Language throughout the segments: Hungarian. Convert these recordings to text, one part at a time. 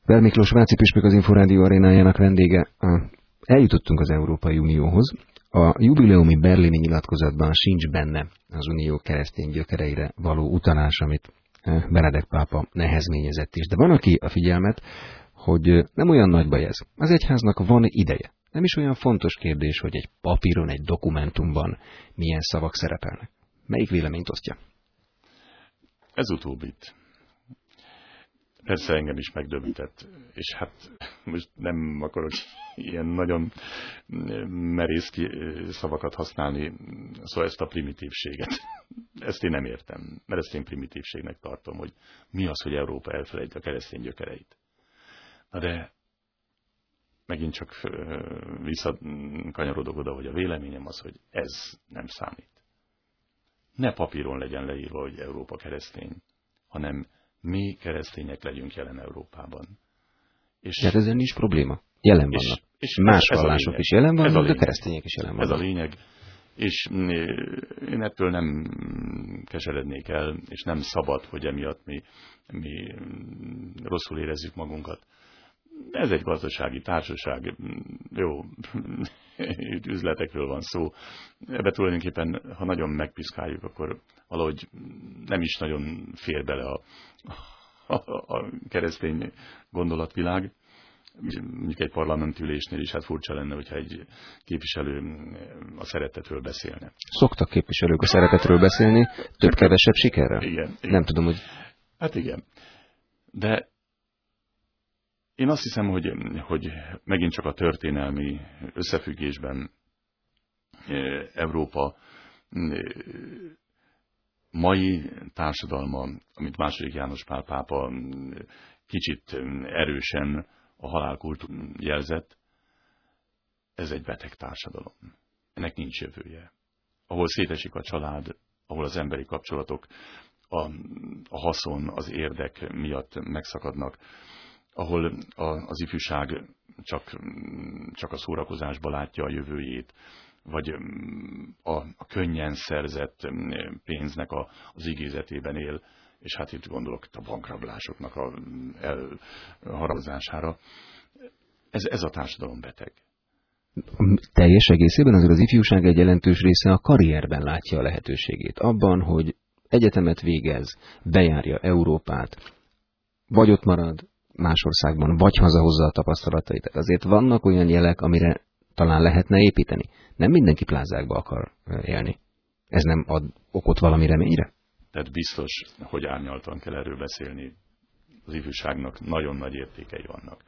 Bel Miklós Váci püspök, az Inforádió arénájának vendége. Eljutottunk az Európai Unióhoz. A jubileumi berlini nyilatkozatban sincs benne az unió keresztény gyökereire való utalás, amit Benedek pápa nehezményezett is. De van, aki a figyelmet, hogy nem olyan nagy baj ez. Az egyháznak van ideje. Nem is olyan fontos kérdés, hogy egy papíron, egy dokumentumban milyen szavak szerepelnek. Melyik véleményt osztja? Ez utóbbit. Persze engem is megdöbbentett, és hát most nem akarok ilyen nagyon merész szavakat használni, szóval ezt a primitívséget. Ezt én nem értem, mert ezt én primitívségnek tartom, hogy mi az, hogy Európa elfelejti a keresztény gyökereit. Na de megint csak visszakanyarodok oda, hogy a véleményem az, hogy ez nem számít. Ne papíron legyen leírva, hogy Európa keresztény, hanem mi keresztények legyünk jelen Európában. És hát ezzel nincs probléma. Jelen vannak. És más vallások is jelen vannak, de keresztények is jelen vannak. Ez a lényeg. És én ettől nem keserednék el, és nem szabad, hogy emiatt mi rosszul érezzük magunkat. Ez egy gazdasági társaság, jó, üzletekről van szó. Ebbe tulajdonképpen, ha nagyon megpiszkáljuk, akkor valahogy nem is nagyon fér bele a keresztény gondolatvilág. Mondjuk egy parlamentülésnél is hát furcsa lenne, hogyha egy képviselő a szeretetről beszélne. Szoktak képviselők a szeretetről beszélni, több-kevesebb sikerrel? Igen. Nem tudom, hogy... Hát igen. De én azt hiszem, hogy megint csak a történelmi összefüggésben Európa mai társadalma, amit II. János Pál pápa kicsit erősen a halálkultúr jelzett, ez egy beteg társadalom. Ennek nincs jövője. Ahol szétesik a család, ahol az emberi kapcsolatok a haszon, az érdek miatt megszakadnak, ahol az ifjúság csak a szórakozásba látja a jövőjét, vagy a könnyen szerzett pénznek az igézetében él, és hát itt gondolok a bankrablásoknak a elharazására. Ez a társadalom beteg. Teljes egészében azért az ifjúság egy jelentős része a karrierben látja a lehetőségét. Abban, hogy egyetemet végez, bejárja Európát, vagy ott marad más országban, vagy hazahozza a tapasztalatait. Azért vannak olyan jelek, amire talán lehetne építeni. Nem mindenki plázákba akar élni. Ez nem ad okot valami reményre? Tehát biztos, hogy árnyaltan kell erről beszélni. Az ifjúságnak nagyon nagy értékei vannak.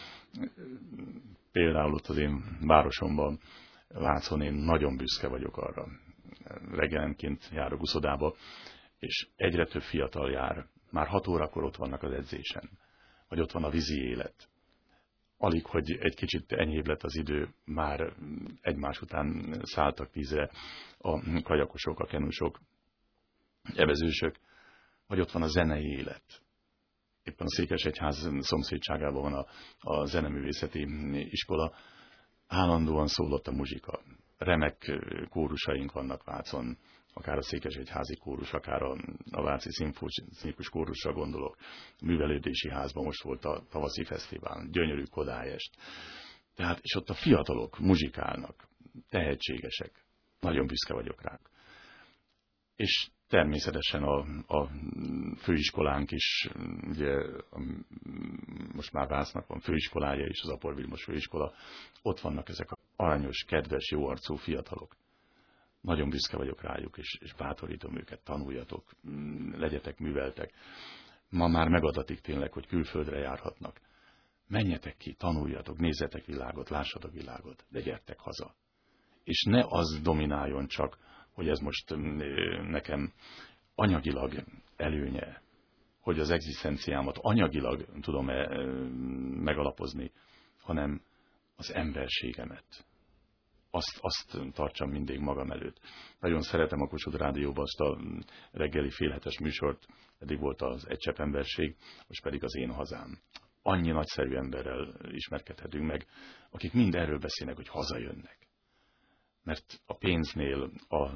Például ott az én városomban, Vácon, én nagyon büszke vagyok arra. Reggelenként járok uszodába, és egyre több fiatal jár. Már 6 órakor ott vannak az edzésen. Vagy ott van a vízi élet. Alig, hogy egy kicsit enyhébb lett az idő, már egymás után szálltak vízre a kajakosok, a kenusok, evezősök, vagy ott van a zenei élet. Éppen a Székesegyház szomszédságában van a zeneművészeti iskola. Állandóan szólott a muzsika. Remek kórusaink vannak Vácon, akár a Székesegyházi kórus, akár a Váci szimfonikus kórusra gondolok. A művelődési házban most volt a tavaszi fesztivál, gyönyörű kodályest. Tehát, és ott a fiatalok muzsikálnak, tehetségesek. Nagyon büszke vagyok rá. És természetesen a főiskolánk is, ugye most már Vácnak van főiskolája is, az Apor Vilmos főiskola, ott vannak ezek a aranyos, kedves, jóarcú fiatalok. Nagyon büszke vagyok rájuk, és bátorítom őket, tanuljatok, legyetek műveltek. Ma már megadatik tényleg, hogy külföldre járhatnak. Menjetek ki, tanuljatok, nézzetek világot, lássatok világot, de gyertek haza. És ne az domináljon csak, hogy ez most nekem anyagilag előnye, hogy az egzisztenciámat anyagilag tudom-e megalapozni, hanem az emberségemet. Azt tartsam mindig magam előtt. Nagyon szeretem a Kossuth Rádióban azt a reggeli félhetes műsort, eddig volt az Egy csepp emberség, most pedig az Én hazám. Annyi nagyszerű emberrel ismerkedhetünk meg, akik mind erről beszélnek, hogy hazajönnek. Mert a pénznél, a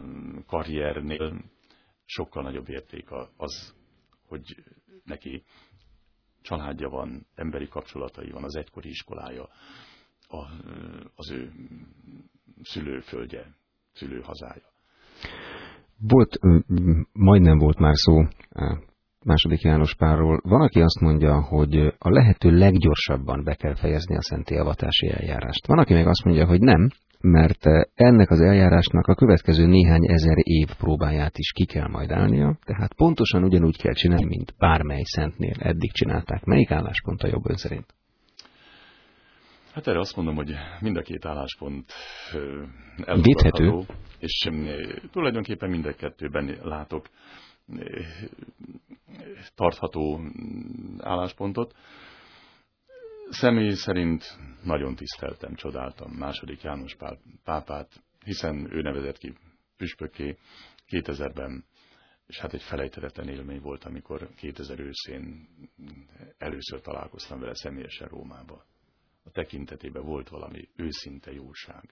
karriernél sokkal nagyobb érték az, hogy neki családja van, emberi kapcsolatai van, az egykori iskolája, az ő szülőföldje, szülőhazája. Majdnem volt már szó II. János Pálról. Van, aki azt mondja, hogy a lehető leggyorsabban be kell fejezni a szentélyavatási eljárást. Van, aki meg azt mondja, hogy nem, mert ennek az eljárásnak a következő néhány ezer év próbáját is ki kell majd állnia, tehát pontosan ugyanúgy kell csinálni, mint bármely szentnél eddig csinálták. Melyik álláspont a jobb ön szerint? Hát erre azt mondom, hogy mind a két álláspont elfogadható, és tulajdonképpen mind a kettőben látok tartható álláspontot. Személy szerint nagyon tiszteltem, csodáltam II. János Pál pápát, hiszen ő nevezett ki püspökké 2000-ben, és hát egy felejthetetlen élmény volt, amikor 2000 őszén először találkoztam vele személyesen Rómába. A tekintetében volt valami őszinte jóság.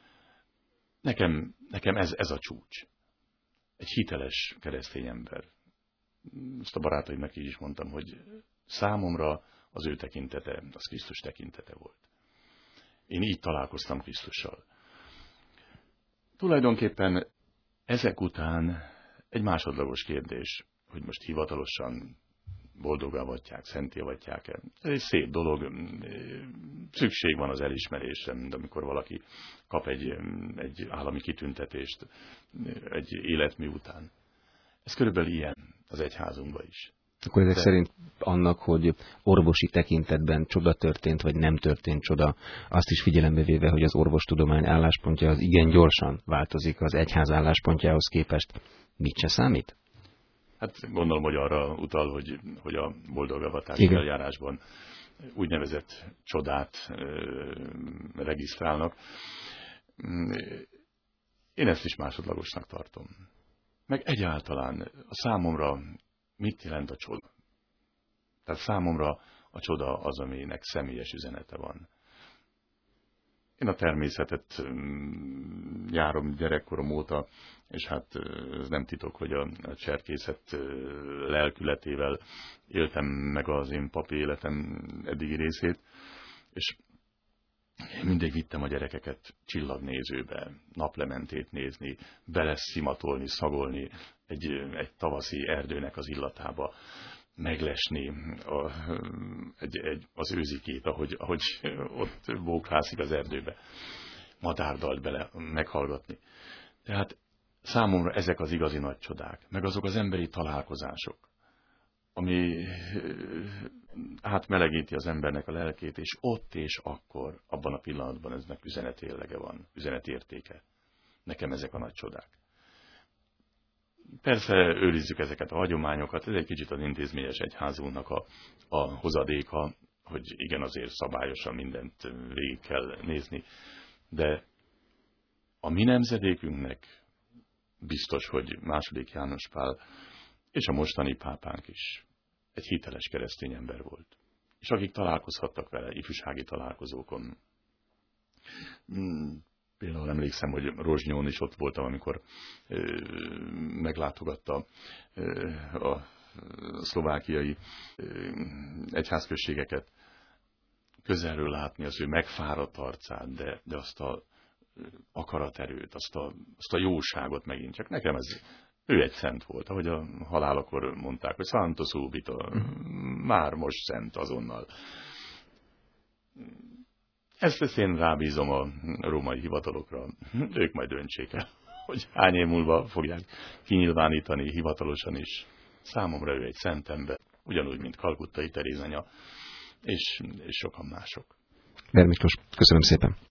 Nekem ez a csúcs. Egy hiteles keresztény ember. Ezt a barátaimnak így is mondtam, hogy számomra az ő tekintete, az Krisztus tekintete volt. Én így találkoztam Krisztussal. Tulajdonképpen ezek után egy másodlagos kérdés, hogy most hivatalosan boldogá avatják, szenté avatják-e. Ez egy szép dolog, szükség van az elismerésre, mint amikor valaki kap egy állami kitüntetést egy életmű után. Ez körülbelül ilyen az egyházunkban is. Akkor ezek szerint annak, hogy orvosi tekintetben csoda történt, vagy nem történt csoda, azt is figyelembe véve, hogy az orvostudomány álláspontja az igen gyorsan változik az egyház álláspontjához képest, mit se számít? Hát gondolom, hogy arra utal, hogy a boldogavatási eljárásban úgynevezett csodát regisztrálnak. Én ezt is másodlagosnak tartom. Meg egyáltalán a számomra mit jelent a csoda? Tehát számomra a csoda az, aminek személyes üzenete van. Én a természetet járom gyerekkorom óta, és hát ez nem titok, hogy a cserkészet lelkületével éltem meg az én papi életem eddigi részét, és mindig vittem a gyerekeket csillagnézőbe, naplementét nézni, beleszimatolni, szagolni egy tavaszi erdőnek az illatába, meglesni az őzikét, ahogy ott bóklászik az erdőbe, madárdalt bele meghallgatni. Tehát számomra ezek az igazi nagy csodák, meg azok az emberi találkozások, ami átmelegíti az embernek a lelkét, és ott és akkor, abban a pillanatban eznek üzenetérlege van, üzenetértéke. Nekem ezek a nagy csodák. Persze őrizzük ezeket a hagyományokat, ez egy kicsit az intézményes egyházunknak a hozadéka, hogy igen, azért szabályosan mindent végig kell nézni, de a mi nemzedékünknek biztos, hogy II. János Pál és a mostani pápánk is egy hiteles keresztény ember volt. És akik találkozhattak vele ifjúsági találkozókon, például emlékszem, hogy Rozsnyón is ott voltam, amikor meglátogatta a szlovákiai egyházközségeket, közelről látni az ő megfáradt arcát, de azt a akaraterőt, azt a jóságot megint csak. Nekem ő egy szent volt, ahogy a halálakor mondták, hogy Santo subito, már most szent azonnal. Ezt én rábízom a római hivatalokra. Ők majd döntsék el, hogy hány év múlva fogják kinyilvánítani hivatalosan is. Számomra ő egy szent ember, ugyanúgy, mint Kalkuttai Teréz anya, és sokan mások. Ber Miklós, köszönöm szépen.